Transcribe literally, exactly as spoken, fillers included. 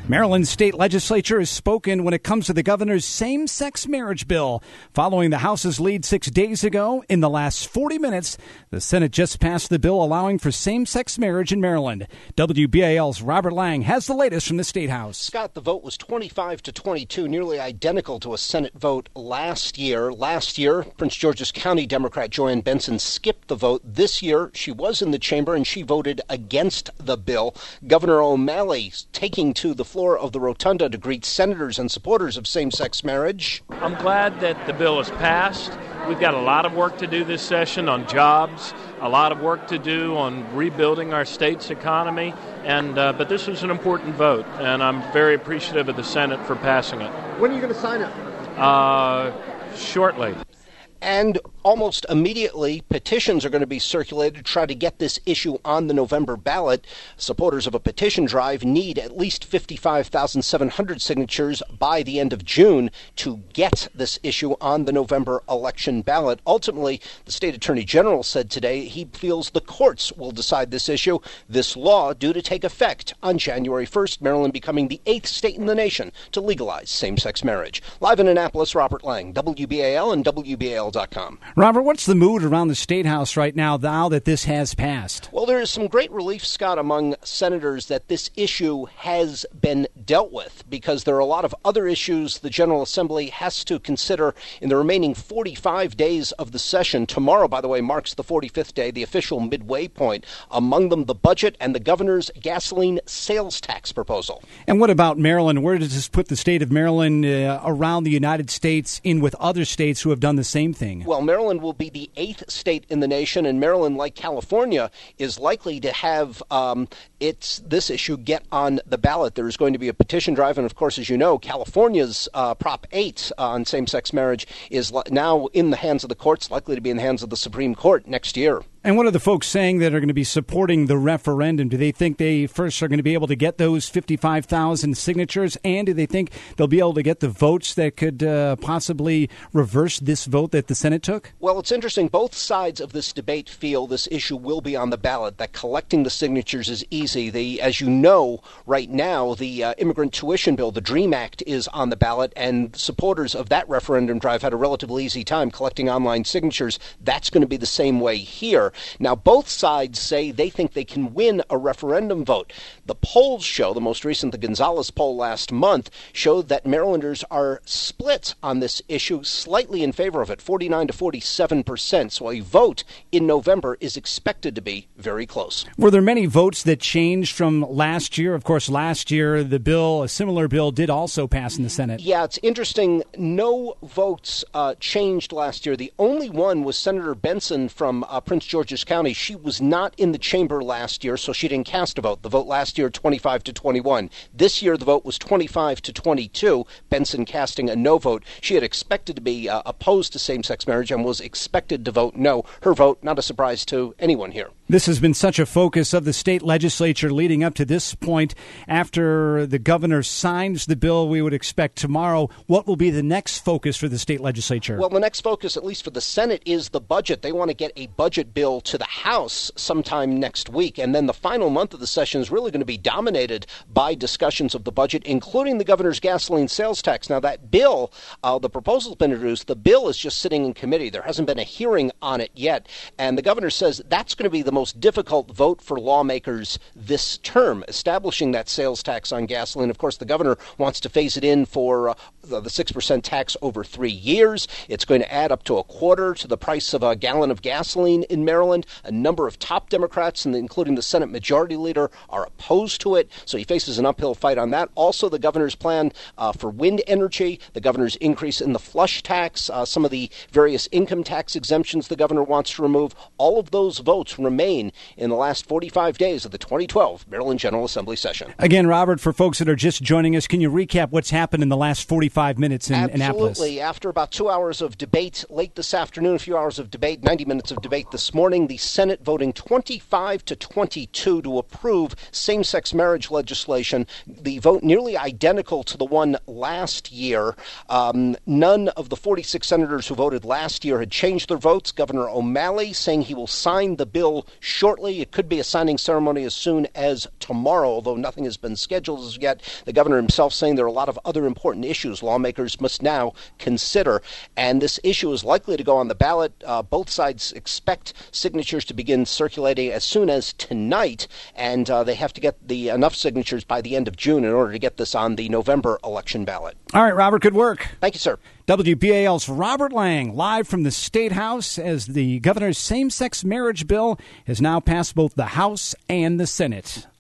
Maryland's state legislature has spoken when it comes to the governor's same-sex marriage bill. Following the House's lead six days ago, in the last forty minutes, the Senate just passed the bill allowing for same-sex marriage in Maryland. W B A L's Robert Lang has the latest from the State House. Scott, the vote was twenty-five to twenty-two, nearly identical to a Senate vote last year. Last year, Prince George's County Democrat Joanne Benson skipped the vote. This year, she was in the chamber and she voted against the bill. Governor O'Malley taking to the floor of the rotunda to greet senators and supporters of same-sex marriage. I'm glad that the bill is passed. We've got a lot of work to do this session on jobs, a lot of work to do on rebuilding our state's economy, and uh, but this was an important vote, and I'm very appreciative of the Senate for passing it. When are you going to sign it? Uh, shortly. And almost immediately, petitions are going to be circulated to try to get this issue on the November ballot. Supporters of a petition drive need at least fifty-five thousand seven hundred signatures by the end of June to get this issue on the November election ballot. Ultimately, the state attorney general said today he feels the courts will decide this issue. This law due to take effect on January first, Maryland becoming the eighth state in the nation to legalize same-sex marriage. Live in Annapolis, Robert Lang, W B A L and W B A L dot com. Robert, what's the mood around the State House right now, now that this has passed? Well, there is some great relief, Scott, among senators that this issue has been dealt with, because there are a lot of other issues the General Assembly has to consider in the remaining forty-five days of the session. Tomorrow, by the way, marks the forty-fifth day, the official midway point. Among them, the budget and the governor's gasoline sales tax proposal. And what about Maryland? Where does this put the state of Maryland uh, around the United States in with other states who have done the same thing? Well, Maryland will be the eighth state in the nation, and Maryland, like California, is likely to have um, its this issue get on the ballot. There is going to be a petition drive, and of course, as you know, California's uh, Prop eight on same-sex marriage is li- now in the hands of the courts, likely to be in the hands of the Supreme Court next year. And what are the folks saying that are going to be supporting the referendum? Do they think they first are going to be able to get those fifty-five thousand signatures? And do they think they'll be able to get the votes that could uh, possibly reverse this vote that the Senate took? Well, it's interesting. Both sides of this debate feel this issue will be on the ballot, that collecting the signatures is easy. The, as you know, right now, the uh, immigrant tuition bill, the DREAM Act, is on the ballot, and supporters of that referendum drive had a relatively easy time collecting online signatures. That's going to be the same way here. Now, both sides say they think they can win a referendum vote. The polls show, the most recent, the Gonzales poll last month, showed that Marylanders are split on this issue, slightly in favor of it, forty-nine to forty-seven percent. So a vote in November is expected to be very close. Were there many votes that changed from last year? Of course, last year, the bill, a similar bill, did also pass in the Senate. Yeah, it's interesting. No votes uh, changed last year. The only one was Senator Benson from uh, Prince George's County. She was not in the chamber last year, so she didn't cast a vote. The vote last year, twenty-five to twenty-one. This year, the vote was twenty-five to twenty-two, Benson casting a no vote. She had expected to be uh, opposed to same-sex marriage and was expected to vote no. Her vote, not a surprise to anyone here. This has been such a focus of the state legislature leading up to this point. After the governor signs the bill, we would expect tomorrow. What will be the next focus for the state legislature? Well, the next focus, at least for the Senate, is the budget. They want to get a budget bill to the House sometime next week. And then the final month of the session is really going to be dominated by discussions of the budget, including the governor's gasoline sales tax. Now, that bill, uh, the proposal's been introduced. The bill is just sitting in committee. There hasn't been a hearing on it yet. And the governor says that's going to be the most difficult vote for lawmakers this term, establishing that sales tax on gasoline. Of course, the governor wants to phase it in for uh, the six percent tax over three years. It's going to add up to a quarter to the price of a gallon of gasoline in Maryland. A number of top Democrats, including the Senate Majority Leader, are opposed to it, so he faces an uphill fight on that. Also, the governor's plan uh, for wind energy, the governor's increase in the flush tax, uh, some of the various income tax exemptions the governor wants to remove. All of those votes remain in the last forty-five days of the twenty twelve Maryland General Assembly session. Again, Robert, for folks that are just joining us, can you recap what's happened in the last forty-five minutes in Absolutely. Annapolis? Absolutely. After about two hours of debate late this afternoon, a few hours of debate, ninety minutes of debate this morning, the Senate voting twenty-five to twenty-two to approve same-sex marriage legislation. The vote nearly identical to the one last year. Um, none of the forty-six senators who voted last year had changed their votes. Governor O'Malley saying he will sign the bill shortly. It could be a signing ceremony as soon as tomorrow, although nothing has been scheduled as yet. The governor himself saying there are a lot of other important issues lawmakers must now consider, and this issue is likely to go on the ballot. Uh, both sides expect signatures to begin circulating as soon as tonight, and uh, they have to get the enough signatures by the end of June in order to get this on the November election ballot. All right, Robert, good work. Thank you, sir. W B A L's Robert Lang, live from the State House, as the governor's same-sex marriage bill has now passed both the House and the Senate.